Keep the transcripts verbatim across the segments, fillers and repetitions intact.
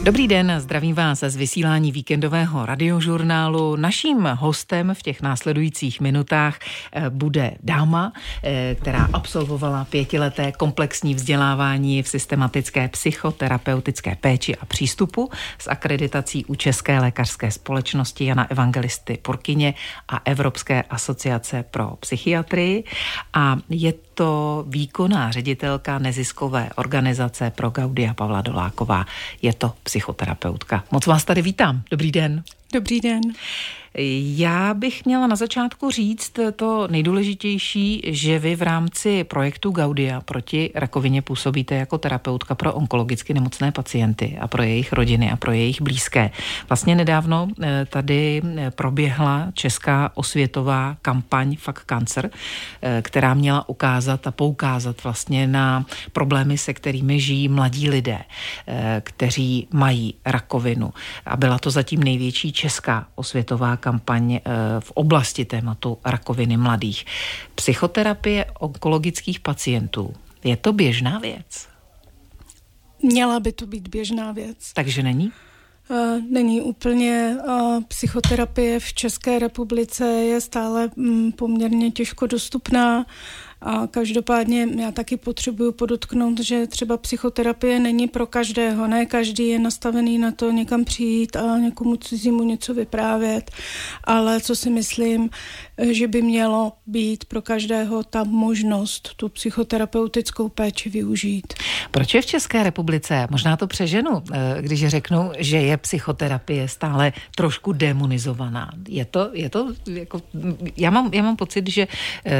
Dobrý den, zdravím vás z vysílání víkendového radiožurnálu. Naším hostem v těch následujících minutách bude dáma, která absolvovala pětileté komplexní vzdělávání v systematické psychoterapeutické péči a přístupu s akreditací u České lékařské společnosti Jana Evangelisty Purkyně a Evropské asociace pro psychiatrii. A je to výkonná ředitelka neziskové organizace Pro Gaudia Pavla Doláková. Je to psychoterapeutka. Moc vás tady vítám. Dobrý den. Dobrý den. Já bych měla na začátku říct to nejdůležitější, že vy v rámci projektu Gaudia proti rakovině působíte jako terapeutka pro onkologicky nemocné pacienty a pro jejich rodiny a pro jejich blízké. Vlastně nedávno tady proběhla česká osvětová kampaň Fuck Cancer, která měla ukázat a poukázat vlastně na problémy, se kterými žijí mladí lidé, kteří mají rakovinu. A byla to zatím největší česká osvětová kampaň v oblasti tématu rakoviny mladých. Psychoterapie onkologických pacientů. Je to běžná věc? Měla by to být běžná věc. Takže není? Není úplně. Psychoterapie v České republice je stále poměrně těžko dostupná. A každopádně já taky potřebuju podotknout, že třeba psychoterapie není pro každého. Ne každý je nastavený na to někam přijít a někomu cizímu něco vyprávět. Ale co si myslím, že by mělo být pro každého ta možnost tu psychoterapeutickou péči využít. Proč je v České republice, možná to přeženu, když řeknu, že je psychoterapie stále trošku demonizovaná? Je to, je to jako, já mám, já mám pocit, že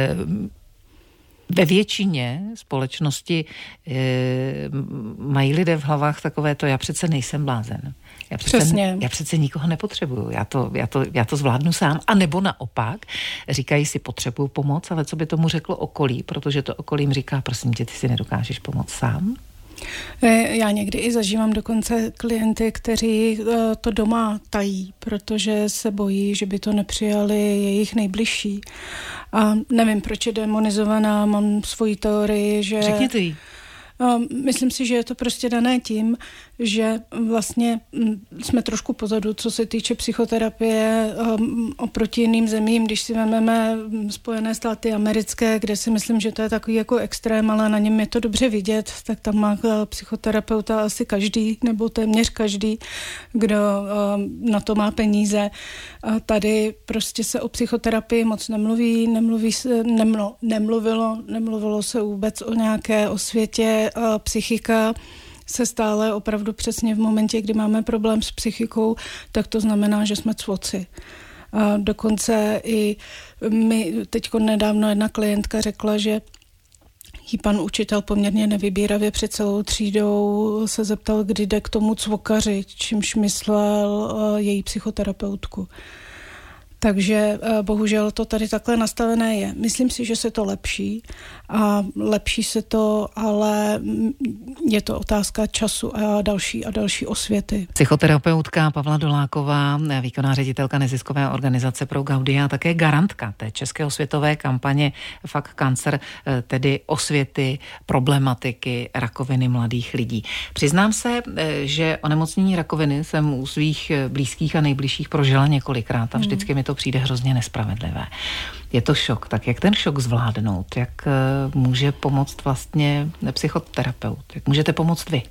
ve většině společnosti e, mají lidé v hlavách takové to, já přece nejsem blázen. Já přece, Přesně. Já přece nikoho nepotřebuju, já to, já, to, já to zvládnu sám. A nebo naopak, říkají si, potřebuju pomoc, ale co by tomu řeklo okolí, protože to okolím říká, prosím tě, ty si nedokážeš pomoct sám? Já někdy i zažívám dokonce klienty, kteří to doma tají, protože se bojí, že by to nepřijali jejich nejbližší. A nevím, proč je demonizovaná, mám svoji teorii, že... Řekněte jí. Myslím si, že je to prostě dané tím, že vlastně jsme trošku pozadu, co se týče psychoterapie um, oproti jiným zemím. Když si vezmeme Spojené státy americké, kde si myslím, že to je takový jako extrém, ale na něm je to dobře vidět, tak tam má psychoterapeuta asi každý, nebo téměř každý, kdo um, na to má peníze. A tady prostě se o psychoterapii moc nemluví, nemluví se, nemlo, nemluvilo, nemluvilo se vůbec o nějaké osvětě. A psychika se stále opravdu přesně v momentě, kdy máme problém s psychikou, tak to znamená, že jsme cvoci. A dokonce i mi teďko nedávno jedna klientka řekla, že jí pan učitel poměrně nevybíravě před celou třídou se zeptal, kdy jde k tomu cvokaři, čímž myslel její psychoterapeutku. Takže bohužel to tady takhle nastavené je. Myslím si, že se to lepší a lepší se to, ale je to otázka času a další a další osvěty. Psychoterapeutka Pavla Doláková, výkonná ředitelka neziskové organizace Pro Gaudia a také garantka té české osvětové kampaně Fuck Cancer, tedy osvěty problematiky rakoviny mladých lidí. Přiznám se, že onemocnění rakoviny jsem u svých blízkých a nejbližších prožila několikrát a vždycky mi to přijde hrozně nespravedlivé. Je to šok. Tak jak ten šok zvládnout? Jak může pomoct vlastně psychoterapeut? Jak můžete pomoct vy?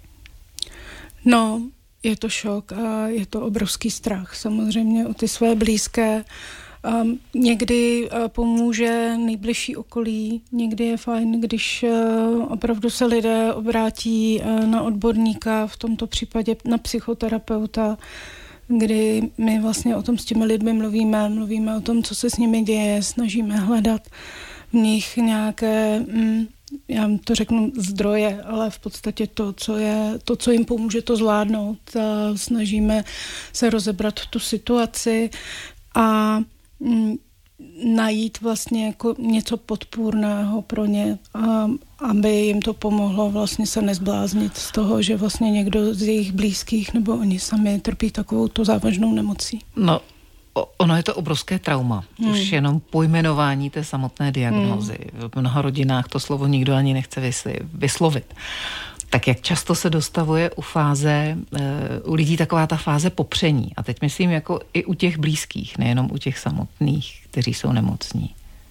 No, je to šok a je to obrovský strach samozřejmě o ty své blízké. Um, někdy uh, pomůže nejbližší okolí, někdy je fajn, když uh, opravdu se lidé obrátí uh, na odborníka, v tomto případě na psychoterapeuta, kdy my vlastně o tom s těmi lidmi mluvíme, mluvíme o tom, co se s nimi děje, snažíme hledat v nich nějaké, mm, já to řeknu zdroje, ale v podstatě to, co je, to, co jim pomůže to zvládnout. A snažíme se rozebrat tu situaci a mm, najít vlastně jako něco podpůrného pro ně, a, aby jim to pomohlo vlastně se nezbláznit z toho, že vlastně někdo z jejich blízkých nebo oni sami trpí takovou tu závažnou nemocí. No, ono je to obrovské trauma. Hmm. Už jenom pojmenování té samotné diagnózy. Hmm. V mnoha rodinách to slovo nikdo ani nechce vyslovit. Tak jak často se dostavuje u fáze, u lidí taková ta fáze popření? A teď myslím jako i u těch blízkých, nejenom u těch samotných, kteří jsou nemocní.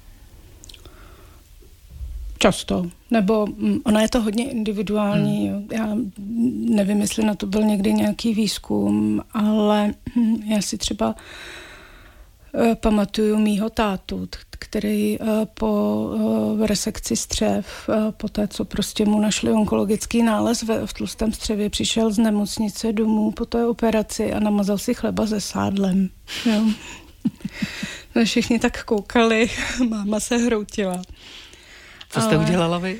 Často, nebo ona je to hodně individuální. Hmm. Já nevím, jestli na to byl někdy nějaký výzkum, ale já si třeba uh, pamatuju mýho tátu, který uh, po uh, resekci střev, uh, po té, co prostě mu našli onkologický nález v, v tlustém střevě, přišel z nemocnice domů po té operaci a namazal si chleba se sádlem. Jo. Všichni tak koukali, máma se hroutila. Co jste ale udělala vy?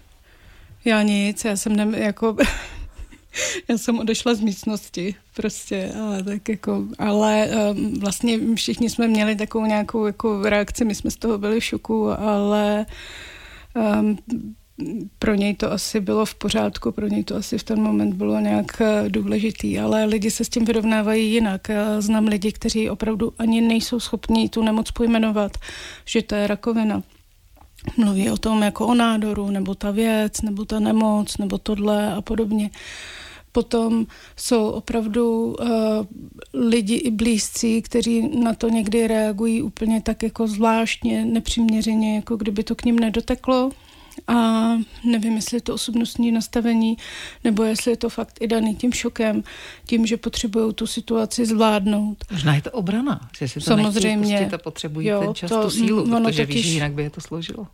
Já nic, já jsem ne, jako já jsem odešla z místnosti prostě, ale tak jako, ale um, vlastně všichni jsme měli takovou nějakou jako reakci, my jsme z toho byli v šoku, ale um, pro něj to asi bylo v pořádku, pro něj to asi v ten moment bylo nějak důležitý, ale lidi se s tím vyrovnávají jinak. Já znám lidi, kteří opravdu ani nejsou schopni tu nemoc pojmenovat, že to je rakovina. Mluví o tom jako o nádoru, nebo ta věc, nebo ta nemoc, nebo tohle a podobně. Potom jsou opravdu uh, lidi i blízcí, kteří na to někdy reagují úplně tak jako zvláštně, nepřiměřeně, jako kdyby to k nim nedoteklo. A nevím, jestli je to osobnostní nastavení, nebo jestli je to fakt i daný tím šokem, tím, že potřebují tu situaci zvládnout. Možná je to obrana, že si to samozřejmě pustit a potřebují jo, ten čas, to, tu sílu, protože totiž, víš, že jinak by je to složilo.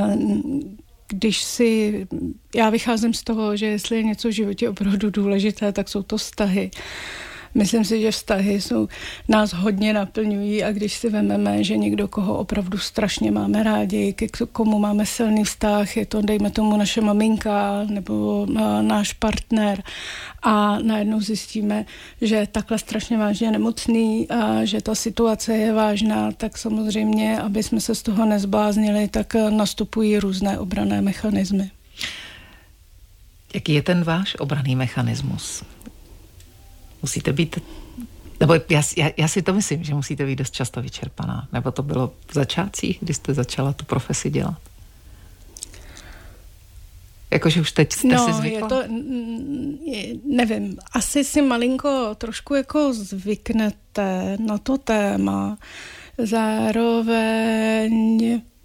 Když si, já vycházím z toho, že jestli je něco v životě opravdu důležité, tak jsou to vztahy. Myslím si, že vztahy jsou, nás hodně naplňují a když si vememe, že někdo, koho opravdu strašně máme rádi, k komu máme silný vztah, je to, dejme tomu, naše maminka nebo náš partner a najednou zjistíme, že je takhle strašně vážně nemocný a že ta situace je vážná, tak samozřejmě, aby jsme se z toho nezbláznili, tak nastupují různé obranné mechanismy. Jaký je ten váš obranný mechanismus? Musíte být, nebo já, já, já si to myslím, že musíte být dost často vyčerpaná. Nebo to bylo v začátcích, kdy jste začala tu profesi dělat? Jakože už teď jste no, si zvykla? Je to, nevím, asi si malinko trošku jako zvyknete na to téma. Zároveň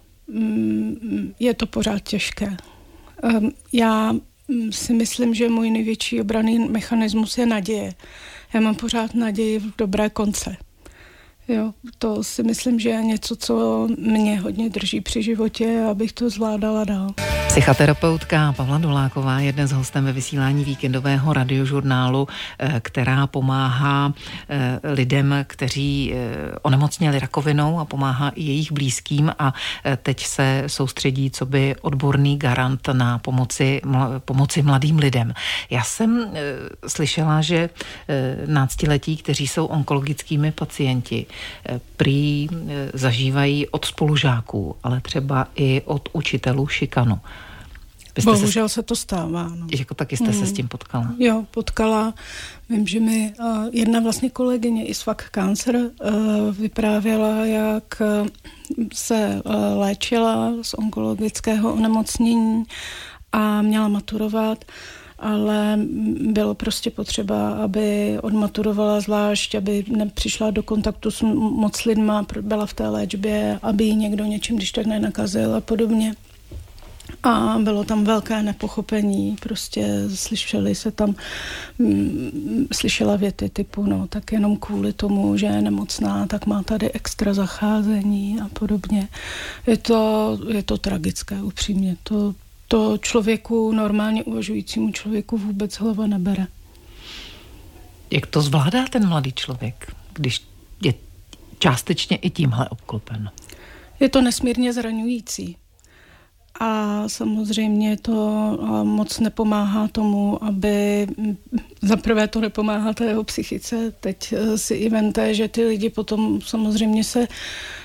je to pořád těžké. Já si myslím, že můj největší obranný mechanismus je naděje. Já mám pořád naději v dobré konce. Jo, to si myslím, že je něco, co mě hodně drží při životě, abych to zvládala dál. Psychoterapeutka Pavla Doláková je dnes hostem ve vysílání víkendového radiožurnálu, která pomáhá lidem, kteří onemocněli rakovinou a pomáhá i jejich blízkým a teď se soustředí coby odborný garant na pomoci, pomoci mladým lidem. Já jsem slyšela, že náctiletí, kteří jsou onkologickými pacienti, prý zažívají od spolužáků, ale třeba i od učitelů šikanu. Bohužel se, se to stává. No. Jako taky jste hmm. se s tím potkala? Jo, potkala. Vím, že mi uh, jedna vlastně kolegyně i z Fuck Cancer uh, vyprávěla, jak uh, se uh, léčila z onkologického onemocnění a měla maturovat, ale bylo prostě potřeba, aby odmaturovala zvlášť, aby nepřišla do kontaktu s moc lidma, byla v té léčbě, aby ji někdo něčím když tak nenakazil a podobně. A bylo tam velké nepochopení, prostě slyšeli se tam, mm, slyšela věty typu, no tak jenom kvůli tomu, že je nemocná, tak má tady extra zacházení a podobně. Je to, je to tragické, upřímně. To, to člověku, normálně uvažujícímu člověku vůbec hlava nebere. Jak to zvládá ten mladý člověk, když je částečně i tímhle obklopen? Je to nesmírně zraňující. A samozřejmě to moc nepomáhá tomu, aby zaprvé to nepomáhá té jeho psychice. Teď si i vemte, že ty lidi potom samozřejmě se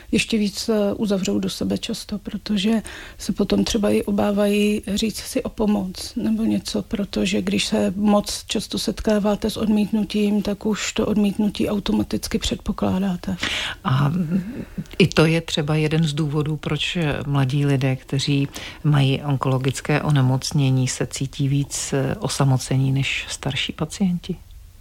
ještě víc uzavřou do sebe často, protože se potom třeba i obávají říct si o pomoc nebo něco, protože když se moc často setkáváte s odmítnutím, tak už to odmítnutí automaticky předpokládáte. A i to je třeba jeden z důvodů, proč mladí lidé, kteří mají onkologické onemocnění, se cítí víc osamocení než starší pacienti.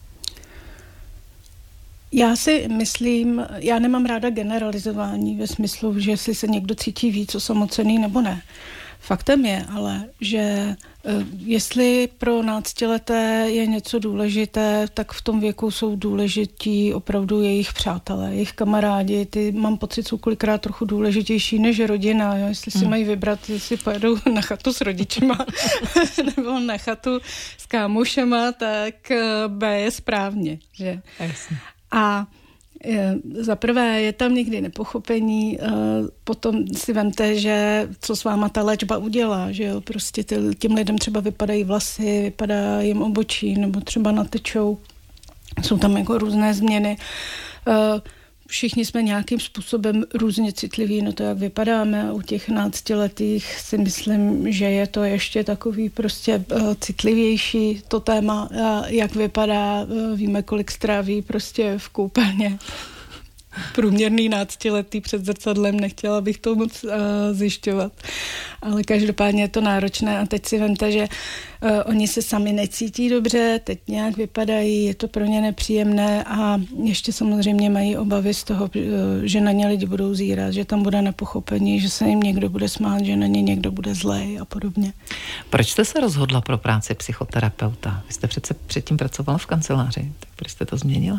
Já si myslím, já nemám ráda generalizování ve smyslu, že jestli se někdo cítí víc osamocený nebo ne. Faktem je ale, že jestli pro náctileté je něco důležité, tak v tom věku jsou důležití opravdu jejich přátelé, jejich kamarádi. Ty, mám pocit, jsou kolikrát trochu důležitější než rodina. Jo? Jestli si hmm. mají vybrat, jestli pojedou na chatu s rodičima nebo na chatu s kámošema, tak B je správně. Že? Jasně. A za prvé je tam někdy nepochopení, potom si vemte, že co s váma ta léčba udělá, že jo, prostě těm lidem třeba vypadají vlasy, vypadá jim obočí, nebo třeba natečou, jsou tam jako různé změny. Všichni jsme nějakým způsobem různě citliví na to, jak vypadáme. U těch náctiletých si myslím, že je to ještě takový prostě uh, citlivější to téma, uh, jak vypadá, uh, víme, kolik stráví prostě v koupelně. Průměrný náctiletý před zrcadlem, nechtěla bych to moc uh, zjišťovat. Ale každopádně je to náročné a teď si vemte, že uh, oni se sami necítí dobře, teď nějak vypadají, je to pro ně nepříjemné a ještě samozřejmě mají obavy z toho, uh, že na ně lidi budou zírat, že tam bude nepochopení, že se jim někdo bude smát, že na ně někdo bude zlej a podobně. Proč jste se rozhodla pro práci psychoterapeuta? Vy jste přece předtím pracovala v kanceláři, tak proč jste to změnila?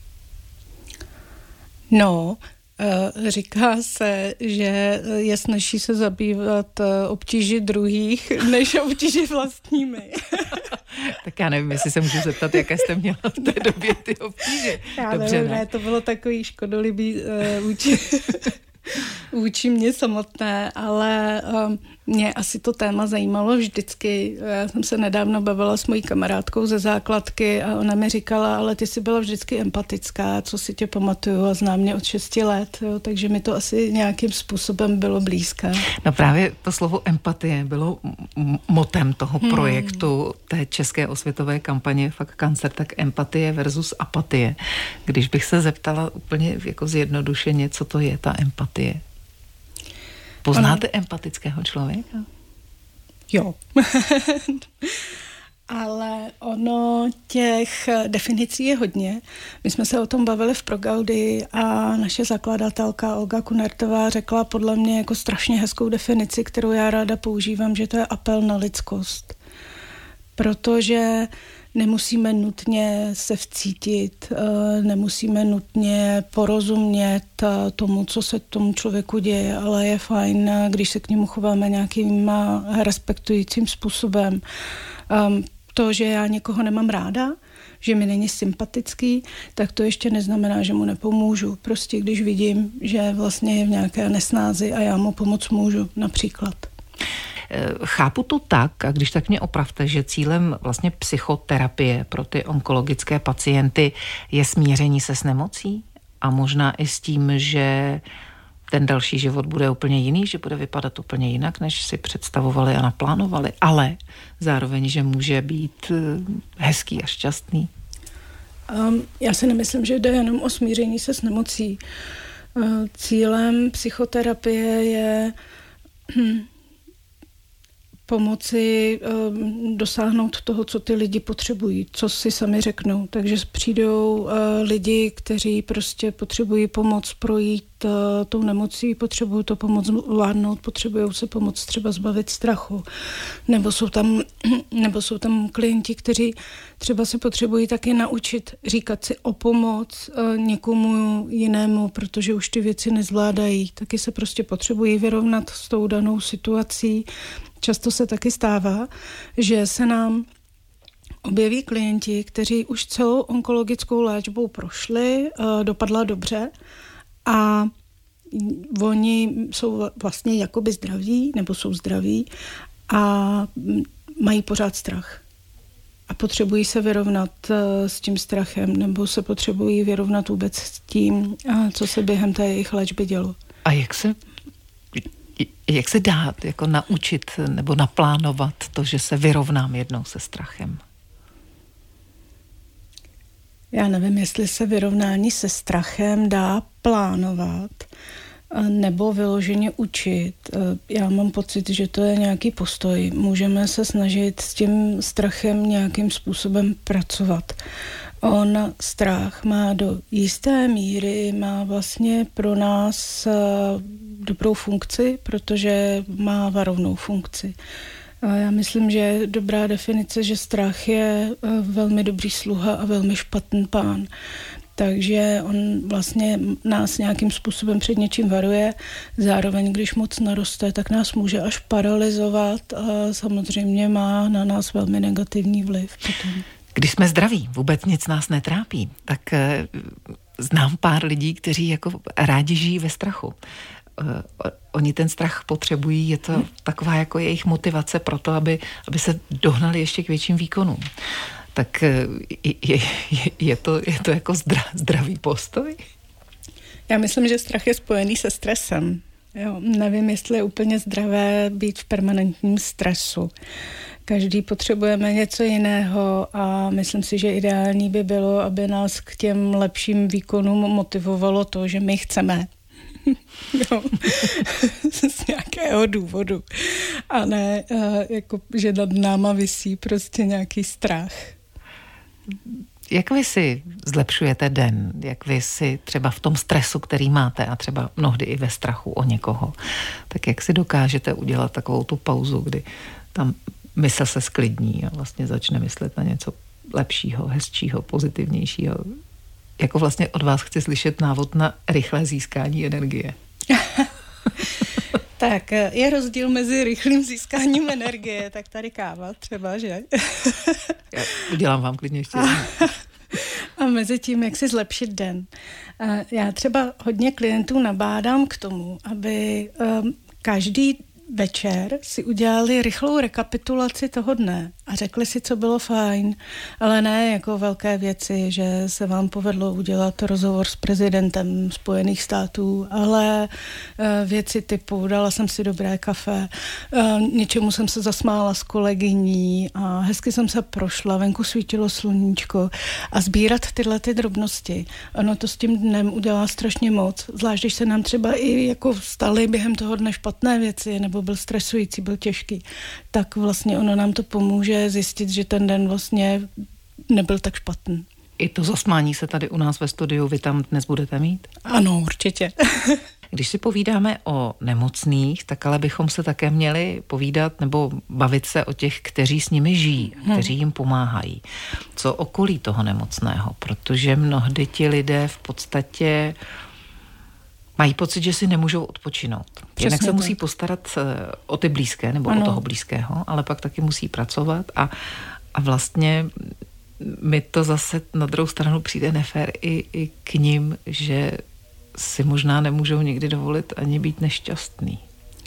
No, říká se, že je snazší se zabývat obtíži druhých, než obtíži vlastními. Tak já nevím, jestli se můžu zeptat, jaké jste měla v té době ty obtíže. Já Dobře, nevím, ne? ne, to bylo takový škodolibý uh, vůči, vůči mě samotné, ale um, mě asi to téma zajímalo vždycky. Já jsem se nedávno bavila s mojí kamarádkou ze základky a ona mi říkala, ale ty jsi byla vždycky empatická, co si tě pamatuju a znám mě od šesti let, jo, takže mi to asi nějakým způsobem bylo blízké. No právě to slovo empatie bylo motem toho hmm. projektu té české osvětové kampaně Fakt Cancer, tak empatie versus apatie. Když bych se zeptala úplně jako zjednodušeně, co to je ta empatie? Poznáte ono... empatického člověka? Jo. Ale ono těch definicí je hodně. My jsme se o tom bavili v Progaudii a naše zakladatelka Olga Kunertová řekla podle mě jako strašně hezkou definici, kterou já ráda používám, že to je apel na lidskost. Protože nemusíme nutně se vcítit, nemusíme nutně porozumět tomu, co se tomu člověku děje, ale je fajn, když se k němu chováme nějakým respektujícím způsobem. To, že já někoho nemám ráda, že mi není sympatický, tak to ještě neznamená, že mu nepomůžu. Prostě když vidím, že vlastně je v nějaké nesnázi a já mu pomoct můžu, například. Chápu to tak, a když tak mě opravte, že cílem vlastně psychoterapie pro ty onkologické pacienty je smíření se s nemocí a možná i s tím, že ten další život bude úplně jiný, že bude vypadat úplně jinak, než si představovali a naplánovali, ale zároveň, že může být hezký a šťastný. Um, já si nemyslím, že jde jenom o smíření se s nemocí. Uh, cílem psychoterapie je hm, pomoci um, dosáhnout toho, co ty lidi potřebují, co si sami řeknou. Takže přijdou uh, lidi, kteří prostě potřebují pomoc projít uh, tou nemocí, potřebují to pomoc zvládnout, potřebují se pomoct třeba zbavit strachu. Nebo jsou tam, nebo jsou tam klienti, kteří třeba se potřebují taky naučit říkat si o pomoc uh, někomu jinému, protože už ty věci nezvládají. Taky se prostě potřebují vyrovnat s tou danou situací. Často se taky stává, že se nám objeví klienti, kteří už celou onkologickou léčbou prošli, dopadla dobře a oni jsou vlastně jakoby zdraví, nebo jsou zdraví a mají pořád strach. A potřebují se vyrovnat s tím strachem, nebo se potřebují vyrovnat vůbec s tím, co se během té jejich léčby dělo. A jak se, jak se dá jako naučit nebo naplánovat to, že se vyrovnám jednou se strachem? Já nevím, jestli se vyrovnání se strachem dá plánovat nebo vyloženě učit. Já mám pocit, že to je nějaký postoj. Můžeme se snažit s tím strachem nějakým způsobem pracovat. On strach má do jisté míry, má vlastně pro nás dobrou funkci, protože má varovnou funkci. A já myslím, že je dobrá definice, že strach je velmi dobrý sluha a velmi špatný pán. Takže on vlastně nás nějakým způsobem před něčím varuje. Zároveň, když moc naroste, tak nás může až paralyzovat a samozřejmě má na nás velmi negativní vliv potom. Když jsme zdraví, vůbec nic nás netrápí, tak e, znám pár lidí, kteří jako rádi žijí ve strachu. E, oni ten strach potřebují, je to hmm. taková jako jejich motivace pro to, aby, aby se dohnali ještě k větším výkonům. Tak je, je, je, to, je to jako zdra, zdravý postoj? Já myslím, že strach je spojený se stresem. Jo, nevím, jestli je úplně zdravé být v permanentním stresu. Každý potřebujeme něco jiného a myslím si, že ideální by bylo, aby nás k těm lepším výkonům motivovalo to, že my chceme. Jo, z nějakého důvodu. A ne, jako, že nad náma visí prostě nějaký strach. Jak vy si zlepšujete den? Jak vy si třeba v tom stresu, který máte a třeba mnohdy i ve strachu o někoho, tak jak si dokážete udělat takovou tu pauzu, kdy tam mysl se sklidní a vlastně začne myslet na něco lepšího, hezčího, pozitivnějšího? Jako vlastně od vás chci slyšet návod na rychlé získání energie. Tak je rozdíl mezi rychlým získáním energie, tak tady káva třeba, že? Já udělám vám klidně ještě. A mezi tím, jak si zlepšit den. Já třeba hodně klientů nabádám k tomu, aby každý večer si udělali rychlou rekapitulaci toho dne a řekli si, co bylo fajn, ale ne jako velké věci, že se vám povedlo udělat rozhovor s prezidentem Spojených států, ale věci typu dala jsem si dobré kafe, něčemu jsem se zasmála s kolegyní a hezky jsem se prošla, venku svítilo sluníčko a sbírat tyhle ty drobnosti. Ono to s tím dnem udělá strašně moc, zvlášť když se nám třeba i jako staly během toho dne špatné věci, nebo byl stresující, byl těžký, tak vlastně ono nám to pomůže zjistit, že ten den vlastně nebyl tak špatný. I to zasmání se tady u nás ve studiu vy tam dnes budete mít? Ano, určitě. Když si povídáme o nemocných, tak ale bychom se také měli povídat nebo bavit se o těch, kteří s nimi žijí, kteří jim pomáhají. Co okolí toho nemocného, protože mnohdy ti lidé v podstatě mají pocit, že si nemůžou odpočinout. Přesně Jinak se tak. musí postarat o ty blízké nebo ano. o toho blízkého, ale pak taky musí pracovat a, a vlastně mi to zase na druhou stranu přijde nefér i, i k nim, že si možná nemůžou nikdy dovolit ani být nešťastný.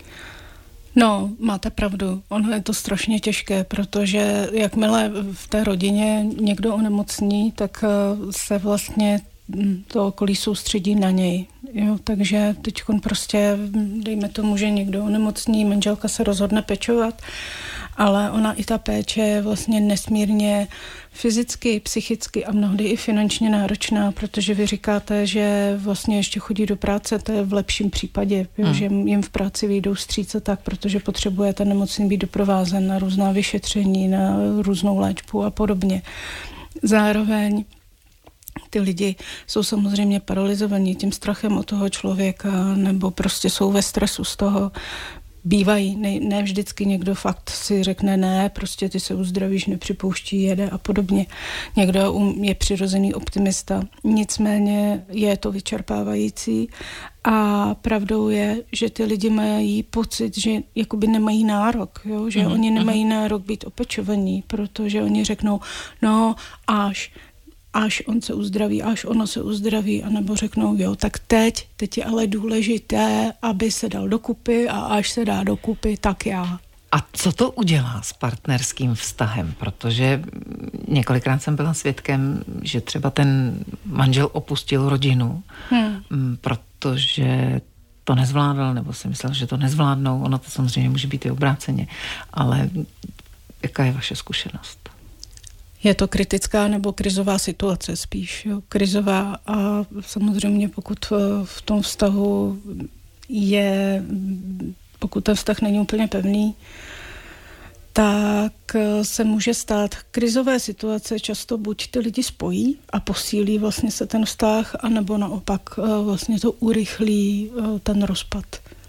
No, máte pravdu. Ono je to strašně těžké, protože jakmile v té rodině někdo onemocní, tak se vlastně to okolí soustředí na něj. Jo, takže teď prostě, dejme tomu, že někdo onemocní, manželka se rozhodne pečovat, ale ona i ta péče je vlastně nesmírně fyzicky, psychicky a mnohdy i finančně náročná, protože vy říkáte, že vlastně ještě chodí do práce, to je v lepším případě, jo, hmm. že jim v práci vyjdou vstříce tak, protože potřebuje ten nemocný být doprovázen na různá vyšetření, na různou léčbu a podobně. Zároveň ty lidi jsou samozřejmě paralyzovaní tím strachem od toho člověka nebo prostě jsou ve stresu z toho. Bývají, ne, ne vždycky někdo fakt si řekne ne, prostě ty se uzdravíš, nepřipouští, jede a podobně. Někdo je přirozený optimista, nicméně je to vyčerpávající a pravdou je, že ty lidi mají pocit, že jakoby nemají nárok, jo? Že mm, oni nemají mm. nárok být opečovaní, protože oni řeknou, no až až on se uzdraví, až ona se uzdraví, anebo řeknou, jo, tak teď, teď je ale důležité, aby se dal dokupy a až se dá dokupy, tak já. A co to udělá s partnerským vztahem? Protože několikrát jsem byla svědkem, že třeba ten manžel opustil rodinu, hmm. protože to nezvládl, nebo si myslel, že to nezvládnou. Ono to samozřejmě může být i obráceně. Ale jaká je vaše zkušenost? Je to kritická nebo krizová situace spíš. Jo? Krizová a samozřejmě pokud v tom vztahu je, pokud ten vztah není úplně pevný, tak se může stát krizové situace, často buď ty lidi spojí a posílí vlastně se ten vztah, anebo naopak vlastně to urychlí ten rozpad.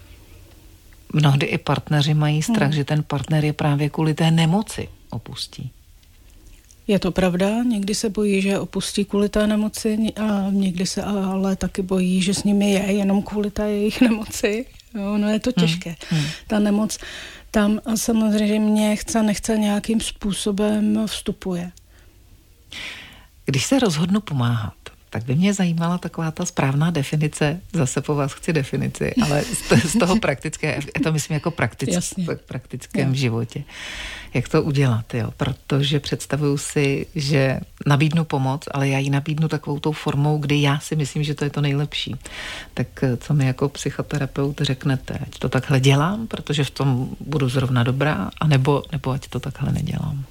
Mnohdy i partneři mají strach, hmm. že ten partner je právě kvůli té nemoci opustí. Je to pravda, někdy se bojí, že opustí kvůli té nemoci a někdy se ale taky bojí, že s nimi je jenom kvůli té jejich nemoci. Jo, no je to těžké. Hmm. Ta nemoc tam samozřejmě chce, nechce nějakým způsobem vstupuje. Když se rozhodnu pomáhat, tak by mě zajímala taková ta správná definice, zase po vás chci definici, ale z toho praktické, já to myslím jako praktické, v praktickém jo. životě. Jak to udělat, jo? Protože představuju si, že nabídnu pomoc, ale já ji nabídnu takovou tou formou, kdy já si myslím, že to je to nejlepší. Tak co mi jako psychoterapeut řeknete? Ať to takhle dělám, protože v tom budu zrovna dobrá, anebo, nebo ať to takhle nedělám?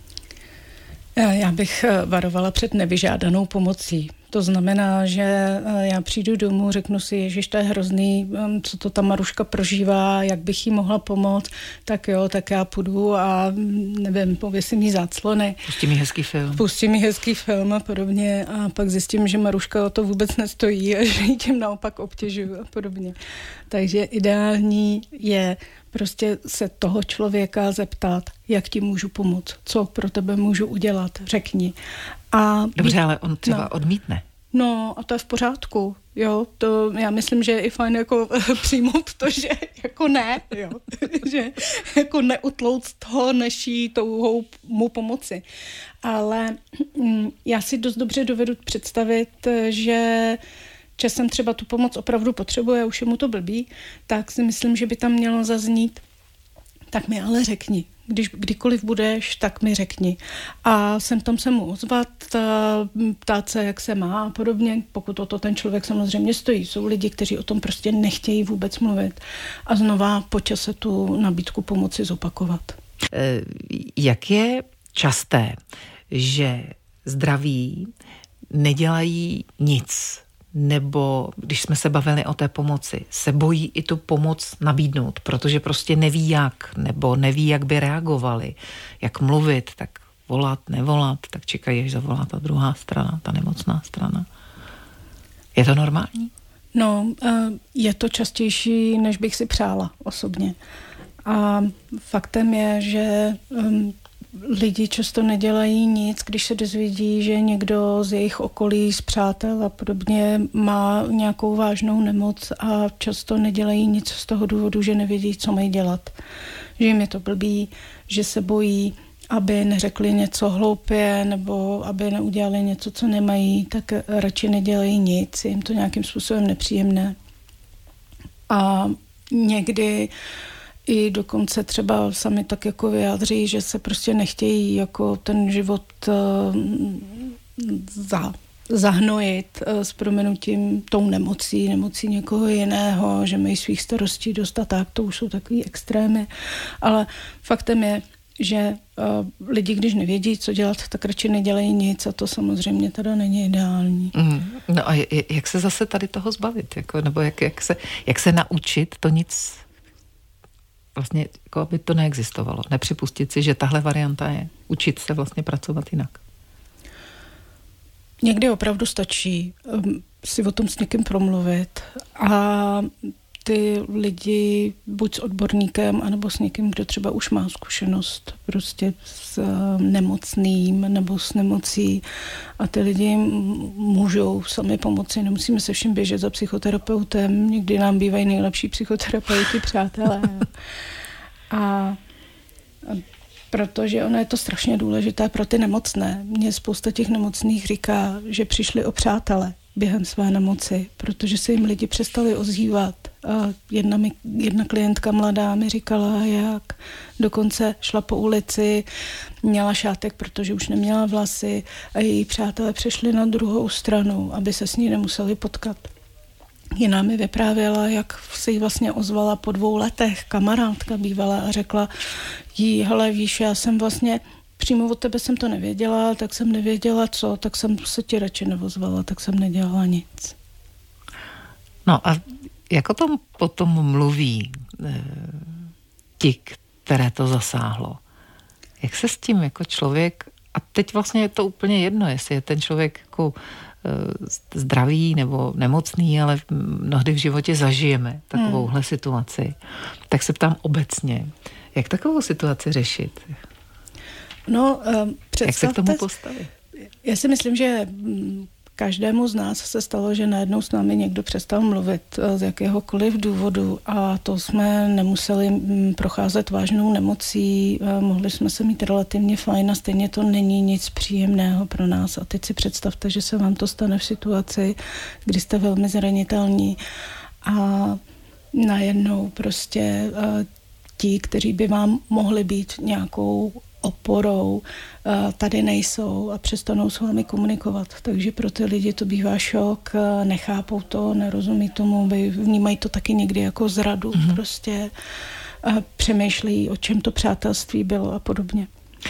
Já bych varovala před nevyžádanou pomocí. To znamená, že já přijdu domů, řeknu si, ježiš, to je hrozný, co to ta Maruška prožívá, jak bych jí mohla pomoct, tak jo, tak já půjdu a nevím, pověsím jí záclony. Pustím jí hezký film. Pustím jí hezký film a podobně a pak zjistím, že Maruška o to vůbec nestojí a že jí tím naopak obtěžuju a podobně. Takže ideální je prostě se toho člověka zeptat, jak ti můžu pomoct, co pro tebe můžu udělat, řekni. A dobře, ale on třeba no, odmítne. No a to je v pořádku, jo, to já myslím, že je i fajn jako přijmout to, že jako ne, jo, že jako neutlouct ho, než jí touhou mu pomoci. Ale mm, já si dost dobře dovedu představit, že časem třeba tu pomoc opravdu potřebuje, už je mu to blbý, tak si myslím, že by tam mělo zaznít, tak mi ale řekni. Když kdykoliv budeš, tak mi řekni. A jsem tam se mu ozvat, ptát se, jak se má a podobně, pokud o to ten člověk samozřejmě stojí. Jsou lidi, kteří o tom prostě nechtějí vůbec mluvit a znova po čase tu nabídku pomoci zopakovat. Jak je časté, že zdraví nedělají nic, nebo když jsme se bavili o té pomoci, se bojí i tu pomoc nabídnout, protože prostě neví jak, nebo neví, jak by reagovali, jak mluvit, tak volat, nevolat, tak čekají, až zavolá ta druhá strana, ta nemocná strana. Je to normální? No, je to častější, než bych si přála osobně. A faktem je, že lidi často nedělají nic, když se dozvědí, že někdo z jejich okolí, z přátel a podobně má nějakou vážnou nemoc a často nedělají nic z toho důvodu, že nevědí, co mají dělat. Že jim je to blbý, že se bojí, aby neřekli něco hloupě nebo aby neudělali něco, co nemají, tak radši nedělají nic, je jim to nějakým způsobem nepříjemné. A někdy i dokonce třeba sami tak jako vyjádří, že se prostě nechtějí jako ten život uh, za, zahnojit uh, s prominutím tou nemocí, nemocí někoho jiného, že mají svých starostí dost a tak, to už jsou takový extrémy. Ale faktem je, že uh, lidi, když nevědí, co dělat, tak radši nedělají nic a to samozřejmě teda není ideální. Mm, no a je, jak se zase tady toho zbavit? Jako, nebo jak, jak, se, jak se naučit to nic vlastně, jako aby to neexistovalo. Nepřipustit si, že tahle varianta je učit se vlastně pracovat jinak. Někdy opravdu stačí um, si o tom s někým promluvit a ty lidi buď s odborníkem, anebo s někým, kdo třeba už má zkušenost prostě s uh, nemocným nebo s nemocí a ty lidi můžou sami pomoci. Nemusíme se všem běžet za psychoterapeutem, někdy nám bývají nejlepší psychoterapeuti, přátelé. A, a protože ono je to strašně důležité pro ty nemocné. Mně spousta těch nemocných říká, že přišli o přátele během své nemoci, protože se jim lidi přestali ozývat. A jedna, mi, jedna klientka mladá mi říkala, jak dokonce šla po ulici, měla šátek, protože už neměla vlasy a její přátelé přešli na druhou stranu, aby se s ní nemuseli potkat. jiná mi vyprávěla, jak se jí vlastně ozvala po dvou letech kamarádka bývala a řekla jí, hele víš, já jsem vlastně přímo od tebe jsem to nevěděla, tak jsem nevěděla co, tak jsem se ti radši neozvala, tak jsem nedělala nic. No a jak o tom potom mluví e, ti, které to zasáhlo? Jak se s tím jako člověk, a teď vlastně je to úplně jedno, jestli je ten člověk jako e, zdravý nebo nemocný, ale mnohdy v životě zažijeme takovouhle hmm. situaci, tak se ptám obecně, jak takovou situaci řešit? No, um, představte, jak se k tomu postavit? Já si myslím, že každému z nás se stalo, že najednou s námi někdo přestal mluvit z jakéhokoliv důvodu a to jsme nemuseli procházet vážnou nemocí, mohli jsme se mít relativně fajn a stejně to není nic příjemného pro nás. A teď si představte, že se vám to stane v situaci, kdy jste velmi zranitelní a najednou prostě ti, kteří by vám mohli být nějakou oporou, tady nejsou a přestanou s vámi komunikovat. Takže pro ty lidi to bývá šok, nechápou to, nerozumí tomu, vnímají to taky někdy jako zradu, mm-hmm. prostě a přemýšlejí, o čem to přátelství bylo a podobně.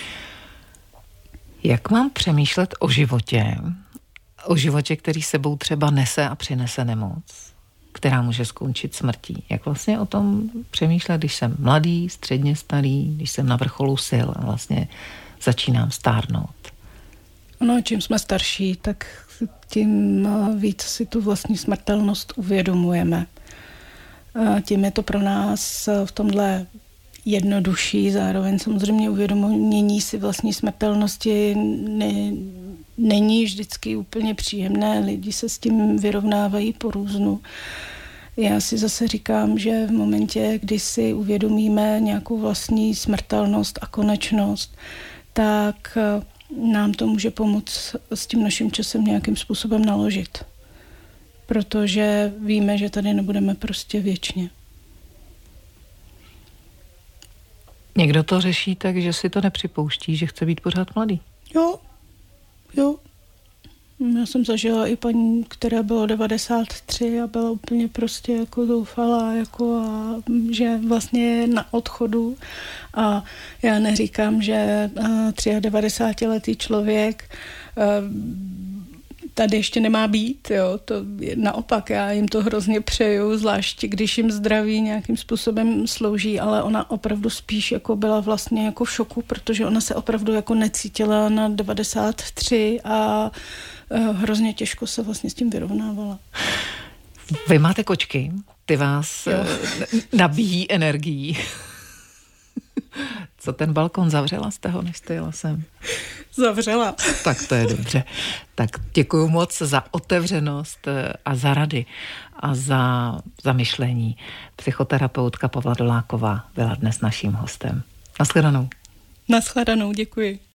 Jak mám přemýšlet o životě? O životě, který sebou třeba nese a přinese nemoc, která může skončit smrtí. Jak vlastně o tom přemýšlet, když jsem mladý, středně starý, když jsem na vrcholu sil a vlastně začínám stárnout? No, čím jsme starší, tak tím víc si tu vlastní smrtelnost uvědomujeme. Tím je to pro nás v tomhle jednodušší, zároveň samozřejmě uvědomění si vlastní smrtelnosti ne, není vždycky úplně příjemné, lidi se s tím vyrovnávají po různu. Já si zase říkám, že v momentě, kdy si uvědomíme nějakou vlastní smrtelnost a konečnost, tak nám to může pomoct s tím naším časem nějakým způsobem naložit. Protože víme, že tady nebudeme prostě věčně. Někdo to řeší tak, že si to nepřipouští, že chce být pořád mladý. Jo, jo. Já jsem zažila i paní, která byla devadesát tři a byla úplně prostě jako zoufalá, jako a že vlastně je na odchodu. A já neříkám, že devadesátitříletý člověk tady ještě nemá být, jo, to je naopak, já jim to hrozně přeju, zvlášť když jim zdraví nějakým způsobem slouží, ale ona opravdu spíš jako byla vlastně jako v šoku, protože ona se opravdu jako necítila na devadesát tři a hrozně těžko se vlastně s tím vyrovnávala. Vy máte kočky, ty vás jo. nabíjí energií. Co ten balkon, zavřela jste ho, než jste jela sem? Zavřela. Tak to je dobře. Tak děkuju moc za otevřenost a za rady a za zamyšlení. Psychoterapeutka Pavla Doláková byla dnes naším hostem. Nashledanou. Nashledanou, děkuji.